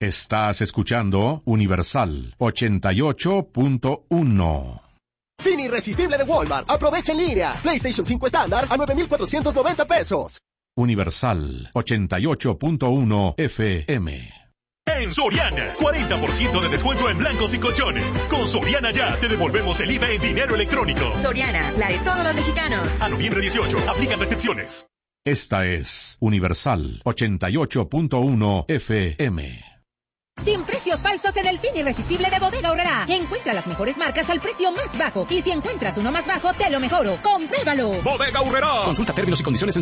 Estás escuchando Universal 88.1. Fin irresistible de Walmart. Aprovecha en línea. PlayStation 5 estándar a 9,490 pesos. Universal 88.1 FM. En Soriana, 40% de descuento en blancos y colchones. Con Soriana Ya, te devolvemos el IVA en dinero electrónico. Soriana, la de todos los mexicanos. A noviembre 18, aplican restricciones. Esta es Universal 88.1 FM. Sin precios falsos en el fin irresistible de Bodega Aurrerá. Encuentra las mejores marcas al precio más bajo. Y si encuentras uno más bajo, te lo mejoro. ¡Compruébalo! Bodega Aurrerá. Consulta términos y condiciones en